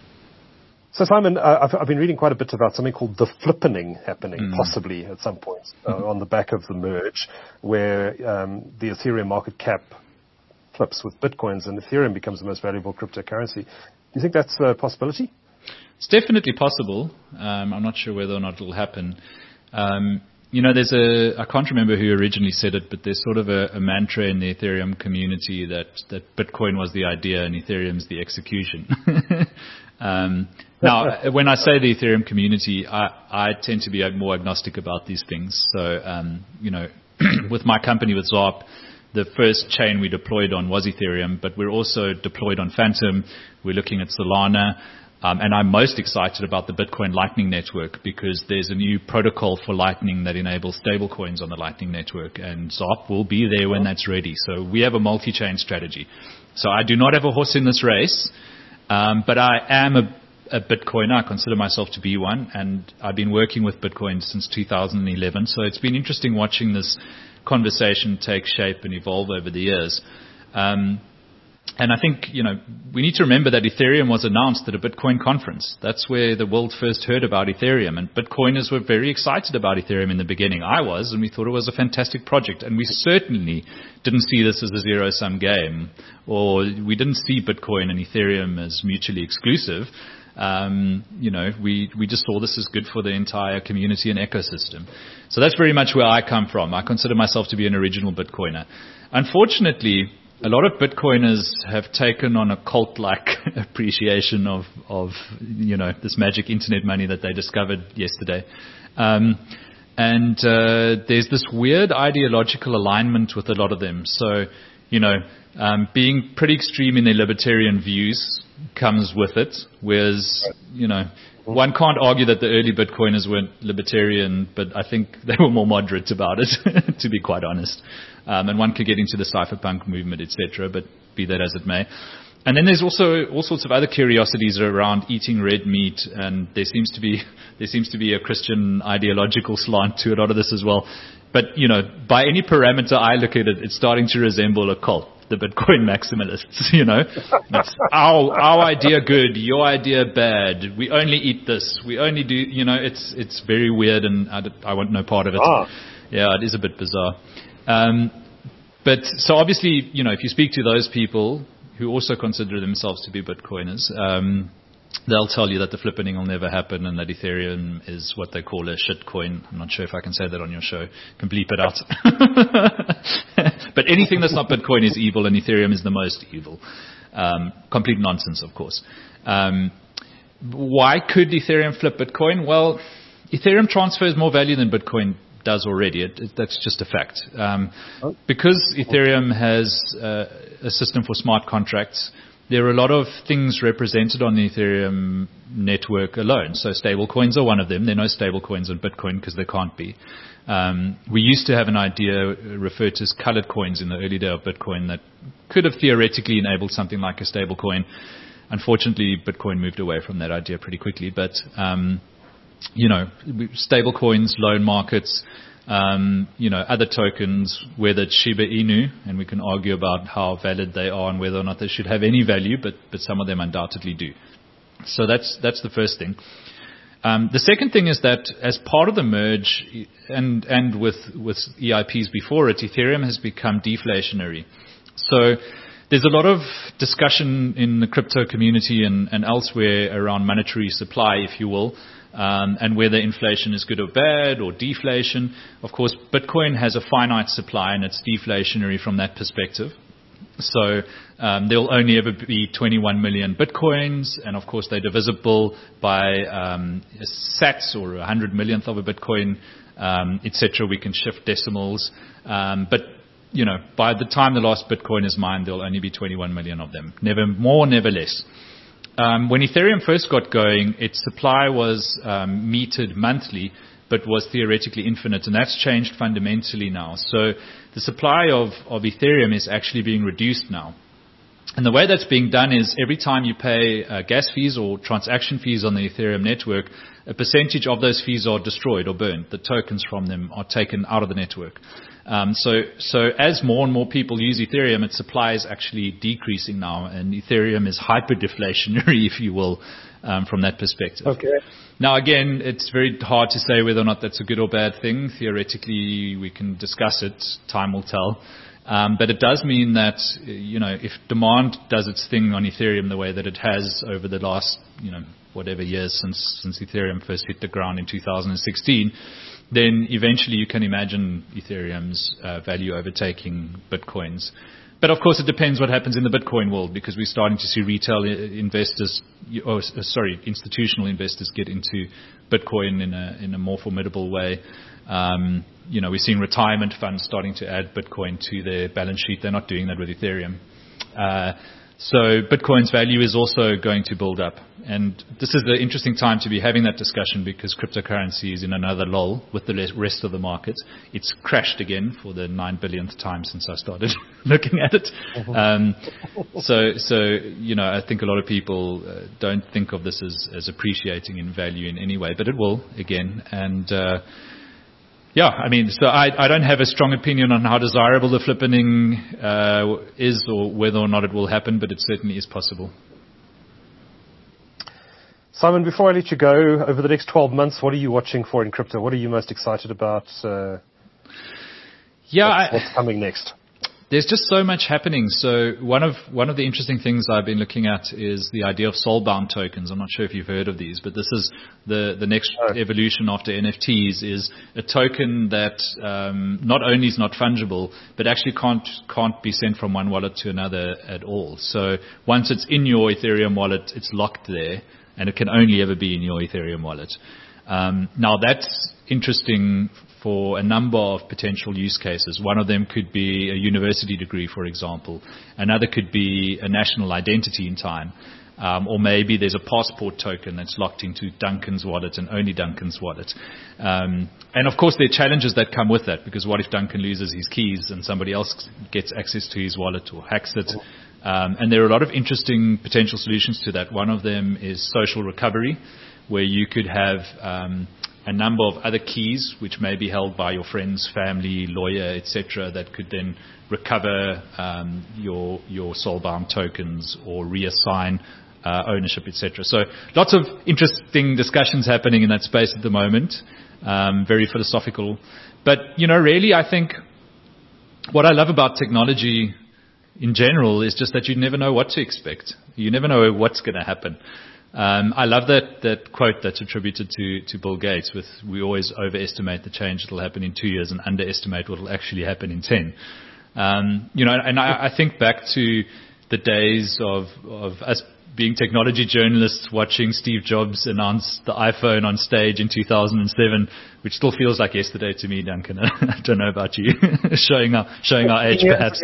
So, Simon, uh, I've, I've been reading quite a bit about something called the flippening happening, mm. possibly at some point uh, mm-hmm. on the back of the merge, where um, the Ethereum market cap flips with Bitcoins and Ethereum becomes the most valuable cryptocurrency. Do you think that's a possibility? It's definitely possible. Um, I'm not sure whether or not it will happen. Um, You know, there's a, I can't remember who originally said it, but there's sort of a, a mantra in the Ethereum community that, that Bitcoin was the idea and Ethereum's the execution. um, now, when I say the Ethereum community, I, I tend to be more agnostic about these things. So, um, you know, with my company, with Zarp, the first chain we deployed on was Ethereum, but we're also deployed on Phantom. We're looking at Solana. Um, and I'm most excited about the Bitcoin Lightning Network because there's a new protocol for Lightning that enables stablecoins on the Lightning Network, and Zarp will be there when that's ready. So we have a multi-chain strategy. So I do not have a horse in this race, um, but I am a, a Bitcoiner. I consider myself to be one, and I've been working with Bitcoin since two thousand eleven. So it's been interesting watching this conversation take shape and evolve over the years. Um, And I think, you know, we need to remember that Ethereum was announced at a Bitcoin conference. That's where the world first heard about Ethereum. And Bitcoiners were very excited about Ethereum in the beginning. I was, and we thought it was a fantastic project. And we certainly didn't see this as a zero-sum game. Or we didn't see Bitcoin and Ethereum as mutually exclusive. Um, you know, we, we just saw this as good for the entire community and ecosystem. So that's very much where I come from. I consider myself to be an original Bitcoiner. Unfortunately, a lot of Bitcoiners have taken on a cult-like appreciation of, of, you know, this magic internet money that they discovered yesterday. Um, and uh, there's this weird ideological alignment with a lot of them. So, you know, um, being pretty extreme in their libertarian views comes with it, whereas, you know, one can't argue that the early Bitcoiners weren't libertarian, but I think they were more moderate about it, to be quite honest. Um, and one could get into the cypherpunk movement, et cetera, but be that as it may. And then there's also all sorts of other curiosities around eating red meat, and there seems to be there seems to be a Christian ideological slant to a lot of this as well. But, you know, by any parameter I look at it, it's starting to resemble a cult. the Bitcoin maximalists, you know. It's our, our idea good, your idea bad. We only eat this. We only do, you know, it's it's very weird, and I, I want no part of it. Ah. Yeah, it is a bit bizarre. Um, but so obviously, you know, if you speak to those people who also consider themselves to be Bitcoiners, um, they'll tell you that the flippening will never happen and that Ethereum is what they call a shitcoin. I'm not sure if I can say that on your show. Can bleep it out. But anything that's not Bitcoin is evil, and Ethereum is the most evil. Um, complete nonsense, of course. Um, why could Ethereum flip Bitcoin? Well, Ethereum transfers more value than Bitcoin does already. It, it, that's just a fact. Um, because Ethereum has uh, a system for smart contracts, there are a lot of things represented on the Ethereum network alone. So stable coins are one of them. There are no stable coins on Bitcoin because there can't be. Um, we used to have an idea referred to as colored coins in the early day of Bitcoin that could have theoretically enabled something like a stable coin. Unfortunately, Bitcoin moved away from that idea pretty quickly. But um, you know, stable coins, loan markets, um, you know, other tokens, whether it's Shiba Inu, and we can argue about how valid they are and whether or not they should have any value, but, but some of them undoubtedly do. So that's, that's the first thing. Um, the second thing is that as part of the merge and, and with, with E I Ps before it, Ethereum has become deflationary. So there's a lot of discussion in the crypto community and, and elsewhere around monetary supply, if you will. Um, and whether inflation is good or bad or deflation. Of course, Bitcoin has a finite supply and it's deflationary from that perspective. So um, there will only ever be twenty-one million Bitcoins, and of course they're divisible by um, sats or a hundred millionth of a Bitcoin, um, et cetera. We can shift decimals, um, but you know, by the time the last Bitcoin is mined, there will only be twenty-one million of them. Never more, never less. Um, when Ethereum first got going, its supply was um, metered monthly, but was theoretically infinite, and that's changed fundamentally now. So the supply of, of Ethereum is actually being reduced now. And the way that's being done is every time you pay uh, gas fees or transaction fees on the Ethereum network, a percentage of those fees are destroyed or burned. The tokens from them are taken out of the network. Um, so, so as more and more people use Ethereum, its supply is actually decreasing now, and Ethereum is hyper deflationary, if you will, um, from that perspective. Okay. Now, again, it's very hard to say whether or not that's a good or bad thing. Theoretically, we can discuss it. Time will tell. Um, but it does mean that, you know, if demand does its thing on Ethereum the way that it has over the last, you know, whatever years since since Ethereum first hit the ground in two thousand sixteen, then eventually you can imagine Ethereum's uh, value overtaking Bitcoin's. But of course, it depends what happens in the Bitcoin world, because we're starting to see retail investors, or sorry, institutional investors get into Bitcoin in a in a more formidable way. Um, you know, we're seeing retirement funds starting to add Bitcoin to their balance sheet. They're not doing that with Ethereum. Uh, So Bitcoin's value is also going to build up. And this is the interesting time to be having that discussion, because cryptocurrency is in another lull with the rest of the market. It's crashed again for the nine billionth time since I started looking at it. Um, so, so, you know, I think a lot of people uh, don't think of this as, as appreciating in value in any way, but it will again. And, uh, Yeah, I mean, so I, I don't have a strong opinion on how desirable the flippening uh, is, or whether or not it will happen, but it certainly is possible. Simon, before I let you go, over the next twelve months, what are you watching for in crypto? What are you most excited about? Uh, yeah, what's, I, what's coming next? There's just so much happening. So one of one of the interesting things I've been looking at is the idea of soulbound tokens. I'm not sure if you've heard of these, but this is the, the next oh. evolution after N F Ts, is a token that um, not only is not fungible, but actually can't can't be sent from one wallet to another at all. So once it's in your Ethereum wallet, it's locked there, and it can only ever be in your Ethereum wallet. Um, now that's interesting for a number of potential use cases. One of them could be a university degree, for example. Another could be a national identity in time. Um, or maybe there's a passport token that's locked into Duncan's wallet and only Duncan's wallet. Um, and of course there are challenges that come with that, because what if Duncan loses his keys and somebody else gets access to his wallet or hacks it? Um, and there are a lot of interesting potential solutions to that. One of them is social recovery, where you could have um, a number of other keys which may be held by your friends, family, lawyer, et cetera, that could then recover um, your your soul-bound tokens or reassign uh, ownership, et cetera. So lots of interesting discussions happening in that space at the moment. Um, very philosophical, but you know, really, I think what I love about technology in general is just that you never know what to expect. You never know what's going to happen. Um, I love that, that quote that's attributed to, to Bill Gates with, we always overestimate the change that will happen in two years and underestimate what will actually happen in ten. Um, you know, and I, I think back to the days of, of us being technology journalists watching Steve Jobs announce the iPhone on stage in two thousand seven, which still feels like yesterday to me, Duncan. I don't know about you. showing our, showing our age perhaps.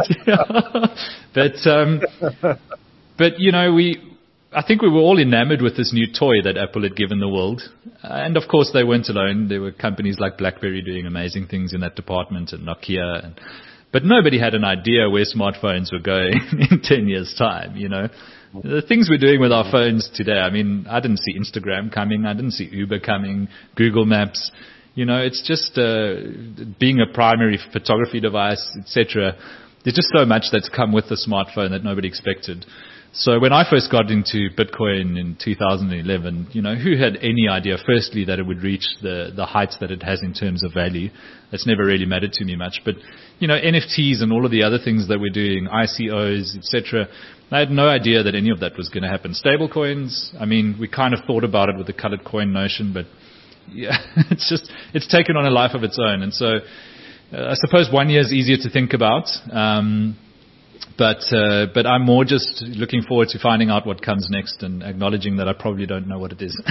but, um, but you know, we, I think we were all enamored with this new toy that Apple had given the world. And of course they weren't alone. There were companies like BlackBerry doing amazing things in that department, and Nokia. And, but nobody had an idea where smartphones were going in ten years time, you know. The things we're doing with our phones today, I mean, I didn't see Instagram coming. I didn't see Uber coming, Google Maps. You know, it's just uh, being a primary photography device, et cetera. There's just so much that's come with the smartphone that nobody expected. So when I first got into Bitcoin in two thousand eleven, you know, who had any idea, firstly, that it would reach the, the heights that it has in terms of value? That's never really mattered to me much. But, you know, N F Ts and all of the other things that we're doing, I C Os, et cetera, I had no idea that any of that was going to happen. Stable coins, I mean, we kind of thought about it with the colored coin notion, but yeah, it's just, it's taken on a life of its own. And so uh, I suppose one year is easier to think about. Um, But uh, but I'm more just looking forward to finding out what comes next and acknowledging that I probably don't know what it is.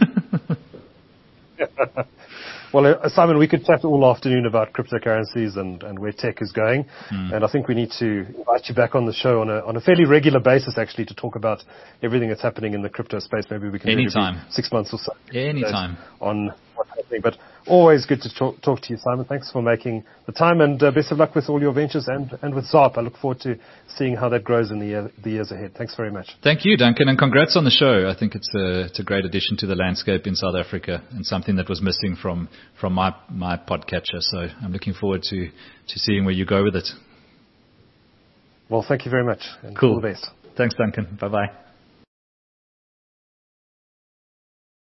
Well, uh, Simon, we could chat all afternoon about cryptocurrencies and, and where tech is going. Mm. And I think we need to invite you back on the show on a on a fairly regular basis, actually, to talk about everything that's happening in the crypto space. Maybe we can do it every six months or so. Anytime. On what's happening. But always good to talk, talk to you, Simon. Thanks for making the time, and uh, best of luck with all your ventures and, and with ZARP. I look forward to seeing how that grows in the, year, the years ahead. Thanks very much. Thank you, Duncan, and congrats on the show. I think it's a, it's a great addition to the landscape in South Africa and something that was missing from, from my, my podcatcher. So I'm looking forward to, to seeing where you go with it. Well, thank you very much, and cool. all the best. Thanks, Duncan. Bye-bye.